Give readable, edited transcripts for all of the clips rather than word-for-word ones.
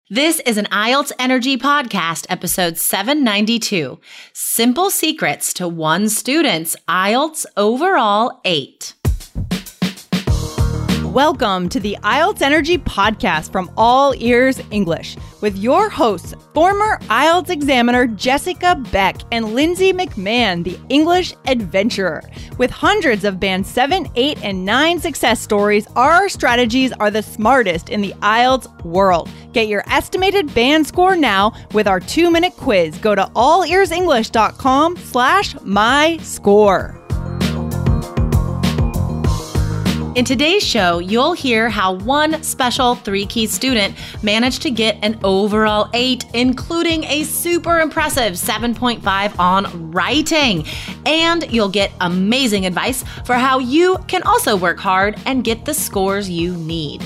This is an IELTS Energy Podcast, episode 792, Simple Secrets to One Student's IELTS Overall 8. Welcome to the IELTS Energy Podcast from All Ears English with your hosts, former IELTS examiner Jessica Beck and Lindsay McMahon, the English adventurer. With hundreds of Band 7, 8, and 9 success stories, our strategies are the smartest in the IELTS world. Get your estimated band score now with our 2-minute quiz. Go to allearsenglish.com/myscore. In today's show, you'll hear how one special 3-key student managed to get an overall 8, including a super impressive 7.5 on writing. And you'll get amazing advice for how you can also work hard and get the scores you need.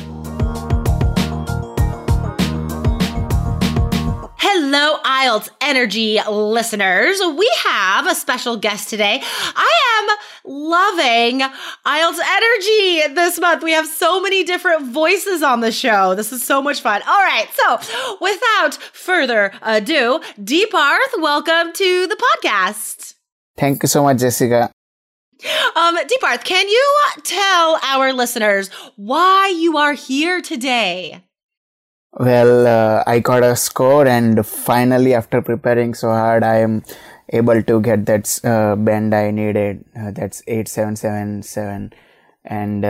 Hello, IELTS Energy listeners. We have a special guest today. I am loving IELTS Energy this month. We have so many different voices on the show. This is so much fun. All right, so without further ado, Deeparth, welcome to the podcast. Thank you so much, Jessica. Deeparth, can you tell our listeners why you are here today? Well, I got a score, and finally, after preparing so hard, I am able to get that band I needed. That's 8777. And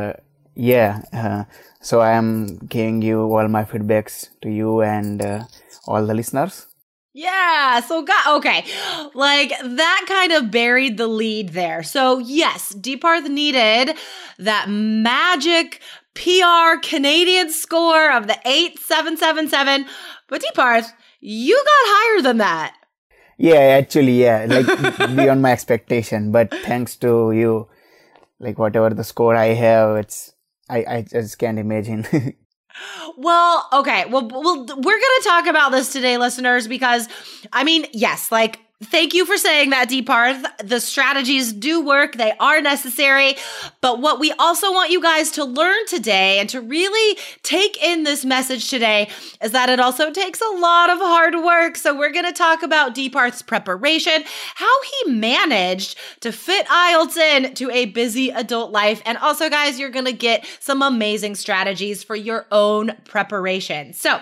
so I am giving you all my feedbacks to you and all the listeners. Yeah, okay. Like, that kind of buried the lead there. So yes, Deeparth needed that magic PR Canadian score of the 8777. But Deeparth, you got higher than that. Yeah, actually, like beyond my expectation. But thanks to you, like whatever the score I have, I just can't imagine. Well, okay. Well, we're going to talk about this today, listeners, because, yes, like, thank you for saying that, Deeparth. The strategies do work. They are necessary. But what we also want you guys to learn today and to really take in this message today is that it also takes a lot of hard work. So we're going to talk about Deeparth's preparation, how he managed to fit IELTS in to a busy adult life. And also, guys, you're going to get some amazing strategies for your own preparation. So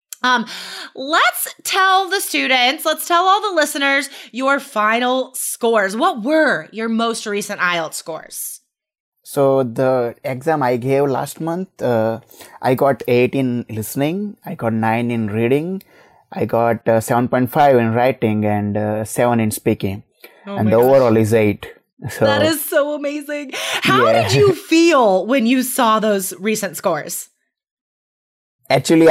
let's tell all the listeners your final scores. What were your most recent IELTS scores? So the exam I gave last month, I got 8 in listening, I got 9 in reading, I got 7.5 in writing, and 7 in speaking. And the overall is 8. So, that is so amazing. How did you feel when you saw those recent scores? Actually,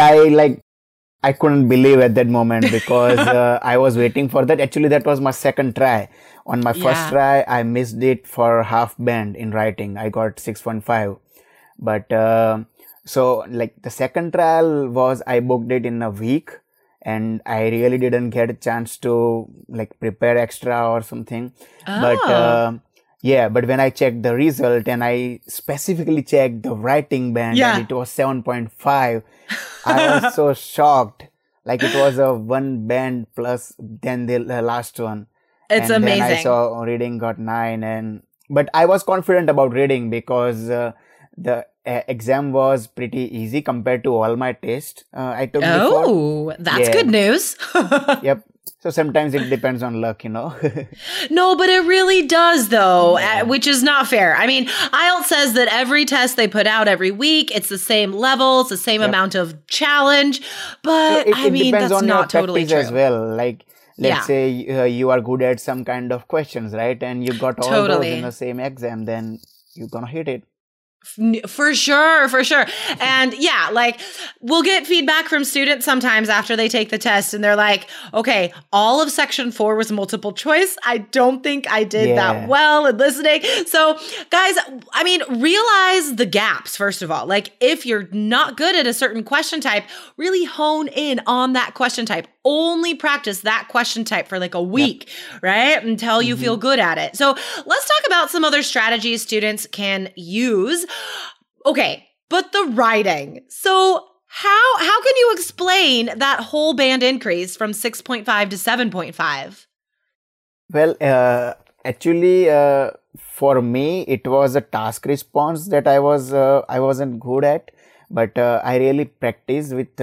I couldn't believe at that moment because I was waiting for that. Actually, that was my second try. On my first try, I missed it for half band in writing. I got 6.5. But so like the second trial was I booked it in a week, and I really didn't get a chance to like prepare extra or something. But but when I checked the result and I specifically checked the writing band and it was 7.5, I was so shocked. Like it was a 1 band plus then the last one. It's and amazing. Then I saw reading got 9 but I was confident about reading because the exam was pretty easy compared to all my tests I took before. Oh, that's good news. Yep. So sometimes it depends on luck, No, but it really does, though, which is not fair. IELTS says that every test they put out every week, it's the same level, it's the same amount of challenge. But, so it depends that's on not your totally true. as well. Like, let's say you are good at some kind of questions, right? And you got all those in the same exam, then you're going to hit it. For sure. And we'll get feedback from students sometimes after they take the test and they're like, okay, all of section 4 was multiple choice. I don't think I did that well in listening. So guys, realize the gaps, first of all. Like if you're not good at a certain question type, really hone in on that question type. Only practice that question type for like a week, right? Until you feel good at it. So let's talk about some other strategies students can use. Okay, but the writing. So How can you explain that whole band increase from 6.5 to 7.5? Well, actually, for me, it was a task response that I wasn't good at, but I really practiced with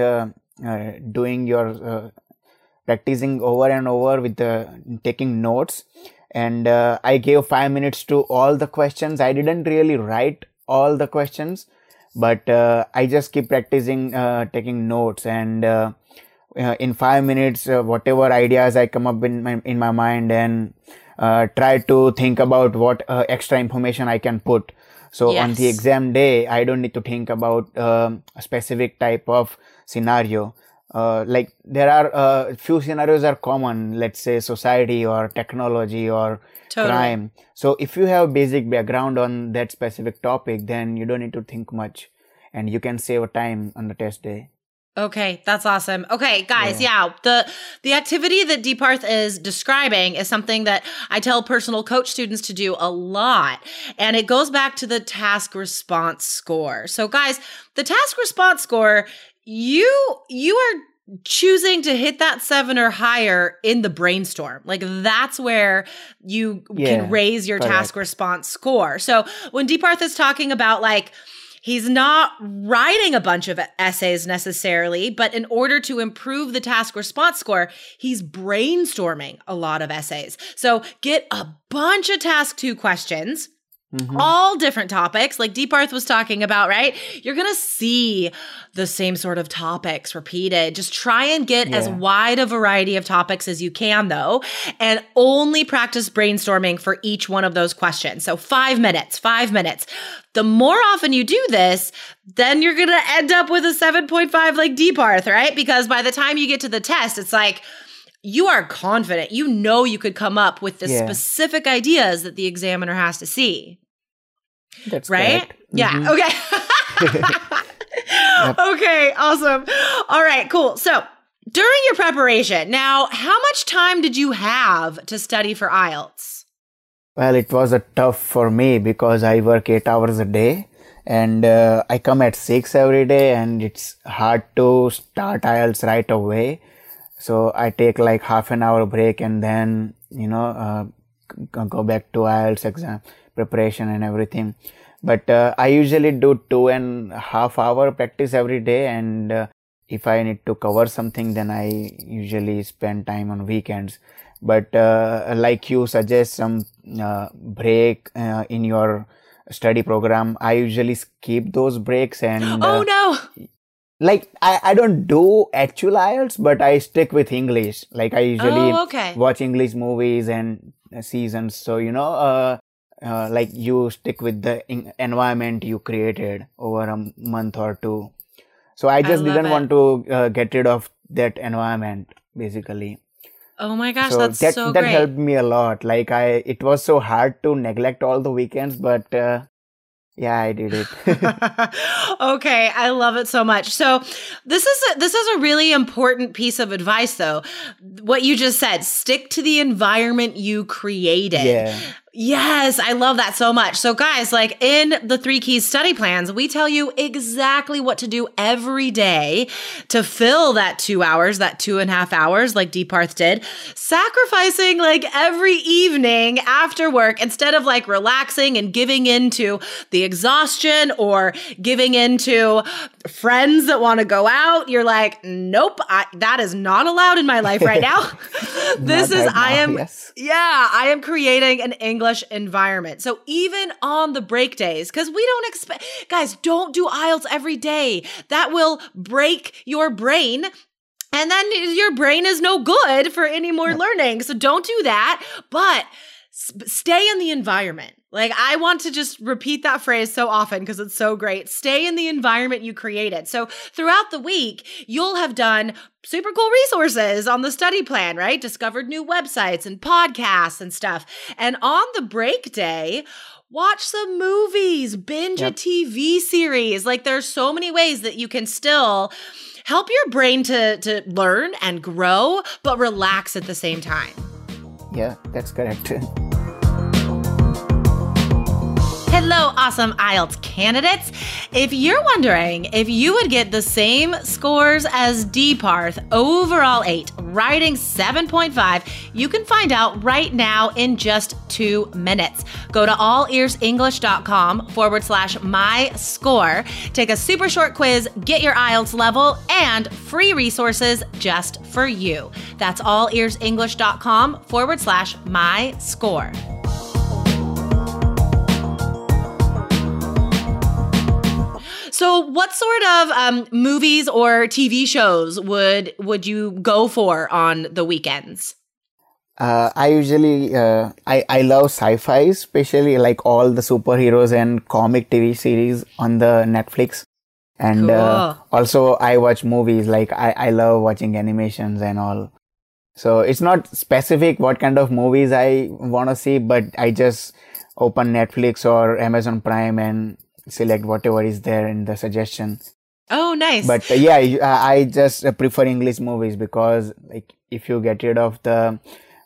practicing over and over with taking notes, and I gave 5 minutes to all the questions. I didn't really write all the questions, but I just keep practicing taking notes, and in 5 minutes, whatever ideas I come up in my mind, and try to think about what extra information I can put. So on the exam day, I don't need to think about a specific type of scenario. Like there are few scenarios are common, let's say society or technology or crime. So if you have basic background on that specific topic, then you don't need to think much, and you can save time on the test day. Okay, that's awesome. Okay, guys, the activity that Deeparth is describing is something that I tell personal coach students to do a lot, and it goes back to the task response score. So guys, the task response score, you are choosing to hit that 7 or higher in the brainstorm. Like that's where you can raise your task response score. So when Deeparth is talking about like, he's not writing a bunch of essays necessarily, but in order to improve the task response score, he's brainstorming a lot of essays. So get a bunch of task 2 questions, all different topics like Deeparth was talking about, right? You're going to see the same sort of topics repeated. Just try and get as wide a variety of topics as you can though, and only practice brainstorming for each one of those questions. So 5 minutes. The more often you do this, then you're going to end up with a 7.5 like Deeparth, right? Because by the time you get to the test, it's like, you are confident. You know you could come up with the specific ideas that the examiner has to see. That's right? correct. Yeah. Okay. Okay. Awesome. All right. Cool. So during your preparation, now, how much time did you have to study for IELTS? Well, it was tough for me because I work 8 hours a day, and I come at 6 every day, and it's hard to start IELTS right away. So I take like half an hour break and then, go back to IELTS exam preparation and everything. But I usually do 2.5 hour practice every day. And if I need to cover something, then I usually spend time on weekends. But like you suggest some break in your study program, I usually skip those breaks and... Oh no! Like, I don't do actual IELTS, but I stick with English. Like, I usually watch English movies and seasons. So, like you stick with the environment you created over a month or 2. So I just didn't want to get rid of that environment, basically. Oh my gosh, so that's so great. That helped me a lot. Like, it was so hard to neglect all the weekends, but... yeah, I did it. Okay, I love it so much. So this is a really important piece of advice, though. What you just said, stick to the environment you created. Yeah. Yes, I love that so much. So guys, like in the 3 Keys study plans, we tell you exactly what to do every day to fill that 2 hours, that 2.5 hours like Deeparth did, sacrificing like every evening after work instead of like relaxing and giving into the exhaustion or giving into friends that want to go out. You're like, nope, that is not allowed in my life right now. I am creating an English environment. So even on the break days, because we don't expect, guys, don't do IELTS every day. That will break your brain. And then your brain is no good for any more learning. So don't do that, but stay in the environment. Like, I want to just repeat that phrase so often because it's so great. Stay in the environment you created. So throughout the week, you'll have done super cool resources on the study plan, right? Discovered new websites and podcasts and stuff. And on the break day, watch some movies, binge a TV series. Like, there's so many ways that you can still help your brain to learn and grow, but relax at the same time. Yeah, that's correct. Hello, awesome IELTS candidates. If you're wondering if you would get the same scores as Deeparth, overall 8, writing 7.5, you can find out right now in just 2 minutes. Go to allearsenglish.com/my-score, take a super short quiz, get your IELTS level, and free resources just for you. That's allearsenglish.com/my-score. So what sort of movies or TV shows would you go for on the weekends? I usually, I love sci-fi, especially like all the superheroes and comic TV series on the Netflix. And Cool. Also I watch movies, like I love watching animations and all. So it's not specific what kind of movies I want to see, but I just open Netflix or Amazon Prime and select whatever is there in the suggestion. Oh, nice. But yeah, I just prefer English movies because like if you get rid of the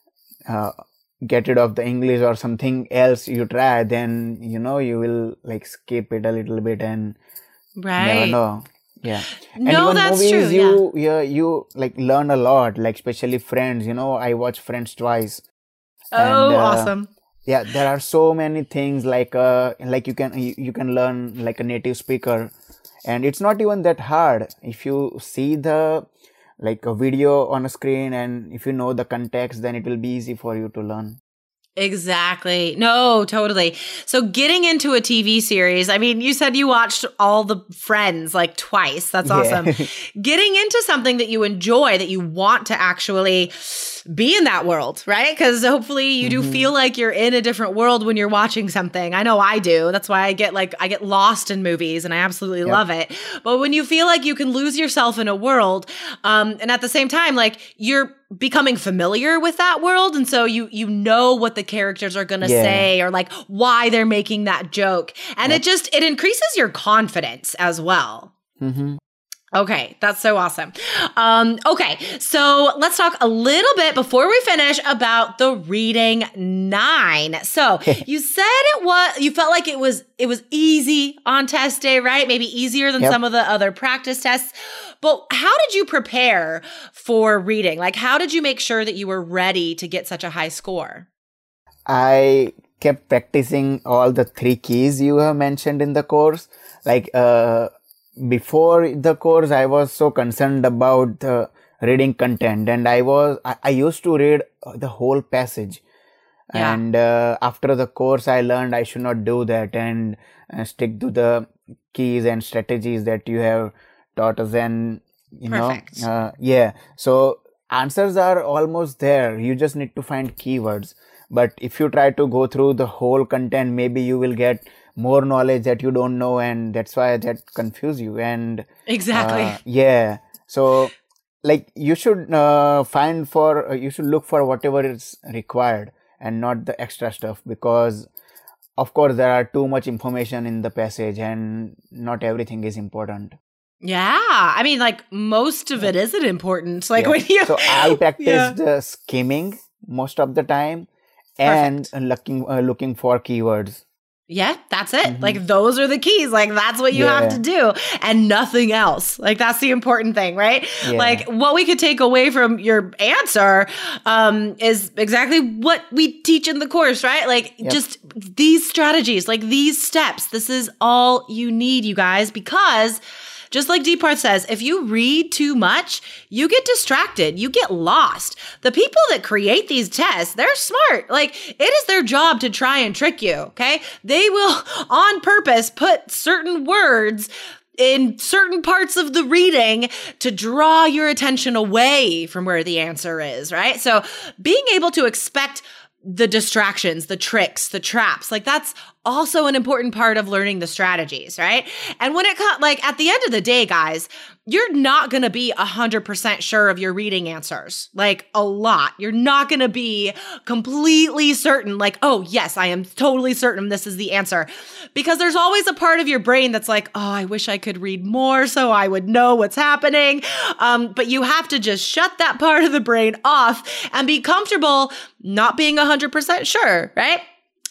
English or something else you try, then you will like skip it a little bit and never Right. know. Yeah. And No, even that's movies, true. you like learn a lot, like especially Friends. I watch Friends twice. Oh, And, awesome. Yeah, there are so many things like you can learn like a native speaker, and it's not even that hard if you see the like a video on a screen, and if you know the context, then it will be easy for you to learn. Exactly. No, totally. So getting into a TV series, I mean, you said you watched all the Friends like twice. That's awesome. Yeah. Getting into something that you enjoy, that you want to actually be in that world, right? Because hopefully you do feel like you're in a different world when you're watching something. I know I do. That's why I get lost in movies and I absolutely love it. But when you feel like you can lose yourself in a world, and at the same time, like you're becoming familiar with that world, and so you know what the characters are gonna say or like why they're making that joke, and it increases your confidence as well. Okay, that's so awesome. Okay, so let's talk a little bit before we finish about the reading 9. So you said you felt like it was easy on test day, right? Maybe easier than some of the other practice tests. But how did you prepare for reading? Like, how did you make sure that you were ready to get such a high score? I kept practicing all the 3 keys you have mentioned in the course. Like before the course, I was so concerned about the reading content, and I used to read the whole passage. Yeah. And after the course, I learned I should not do that and stick to the keys and strategies that you have taught us. And Perfect. So answers are almost there. You just need to find keywords. But if you try to go through the whole content, maybe you will get more knowledge that you don't know, and that's why that confuse you. And Exactly. So like you should you should look for whatever is required and not the extra stuff, because of course there are too much information in the passage and not everything is important. Yeah. I mean, like most of it isn't important. Like when you So I practiced skimming most of the time and looking for keywords. Yeah, that's it. Like those are the keys. Like that's what you have to do and nothing else. Like that's the important thing, right? Yeah. Like what we could take away from your answer is exactly what we teach in the course, right? Like just these strategies, like these steps. This is all you need, you guys, because just like Deeparth says, if you read too much, you get distracted, you get lost. The people that create these tests, they're smart. Like it is their job to try and trick you, okay? They will on purpose put certain words in certain parts of the reading to draw your attention away from where the answer is, right? So being able to expect the distractions, the tricks, the traps, like that's also an important part of learning the strategies, right? And when it comes, like at the end of the day, guys, you're not going to be 100% sure of your reading answers, like a lot. You're not going to be completely certain, like, oh yes, I am totally certain this is the answer, because there's always a part of your brain that's like, oh, I wish I could read more so I would know what's happening. But you have to just shut that part of the brain off and be comfortable not being 100% sure, right?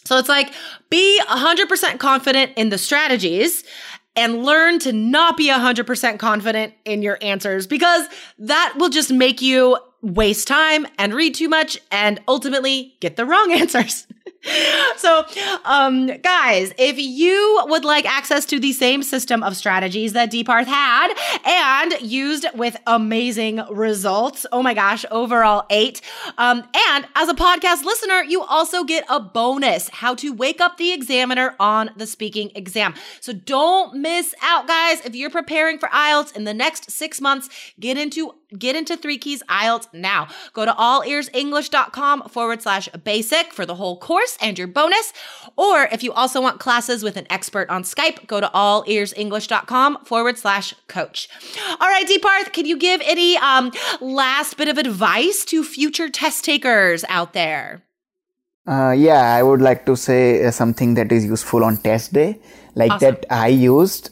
So it's like, be 100% confident in the strategies and learn to not be 100% confident in your answers, because that will just make you waste time and read too much and ultimately get the wrong answers. So, guys, if you would like access to the same system of strategies that Deeparth had and used with amazing results, oh my gosh, overall 8. And as a podcast listener, you also get a bonus, how to wake up the examiner on the speaking exam. So don't miss out, guys. If you're preparing for IELTS in the next 6 months, get into 3 Keys IELTS now. Go to allearsenglish.com/basic for the whole course and your bonus. Or if you also want classes with an expert on Skype, go to allearsenglish.com/coach. All right, Deeparth, can you give any last bit of advice to future test takers out there? Yeah, I would like to say something that is useful on test day, like Awesome. that I used.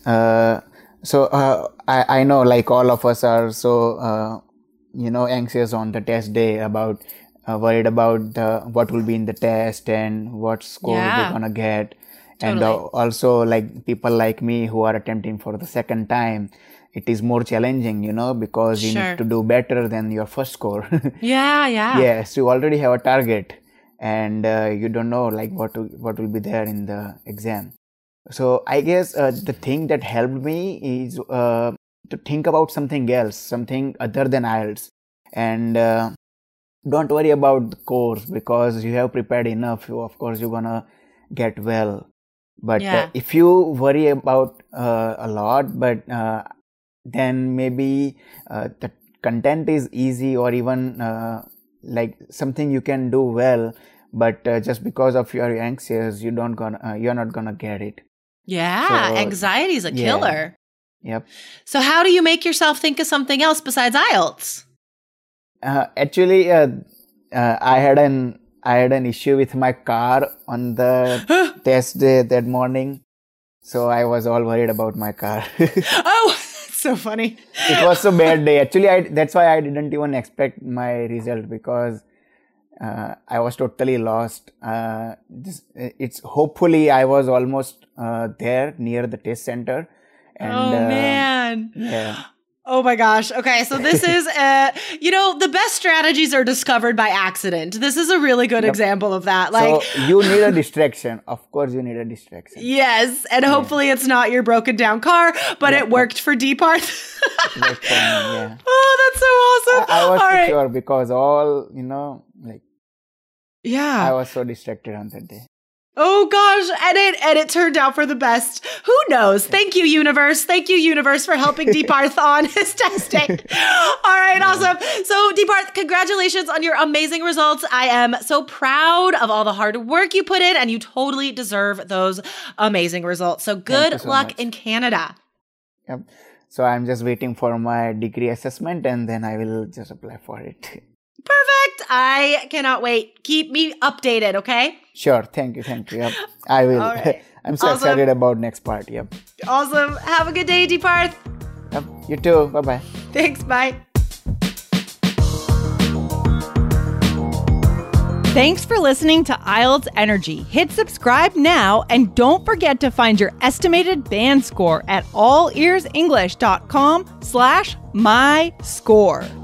I know like all of us are so, anxious on the test day about worried about what will be in the test and what score Yeah. they're gonna get. And Totally. also like people like me who are attempting for the second time, it is more challenging, because you Sure. need to do better than your first score. Yeah. Yes, you already have a target and you don't know like what will be there in the exam. So I guess the thing that helped me is to think about something else, something other than IELTS, and don't worry about the course because you have prepared enough. Of course, you're gonna get well. But Yeah. if you worry about a lot, but then maybe the content is easy or even like something you can do well, but just because of you're anxious, you're not gonna get it. Yeah. So, Anxiety is a yeah. killer. Yep. So how do you make yourself think of something else besides IELTS? Actually, I had an issue with my car on the test day that morning, so I was all worried about my car. Oh, so funny. It was a bad day. Actually, that's why I didn't even expect my result because I was totally lost. Hopefully I was almost there near the test center. And, Oh man. Yeah. Oh my gosh. Okay. So this is, the best strategies are discovered by accident. This is a really good example of that. Like, so you need a distraction. Of course, you need a distraction. yes. And hopefully it's not your broken down car, but it worked for Deeparth. Like for me, yeah. Oh, that's so awesome. I was All so right. sure because Yeah. I was so distracted on that day. Oh gosh, and it turned out for the best. Who knows? Thank you, universe. Thank you, universe, for helping Deeparth on his testing. All right, awesome. So Deeparth, congratulations on your amazing results. I am so proud of all the hard work you put in, and you totally deserve those amazing results. So you good so luck much. in Canada. Yep. So I'm just waiting for my degree assessment and then I will just apply for it. Perfect. I cannot wait. Keep me updated, okay? Sure. Thank you. Yep. I will. All right. I'm so Awesome. excited about next part. Yep. Awesome. Have a good day, Deeparth. Yep. You too. Bye-bye. Thanks. Bye. Thanks for listening to IELTS Energy. Hit subscribe now and don't forget to find your estimated band score at allearsenglish.com/myscore.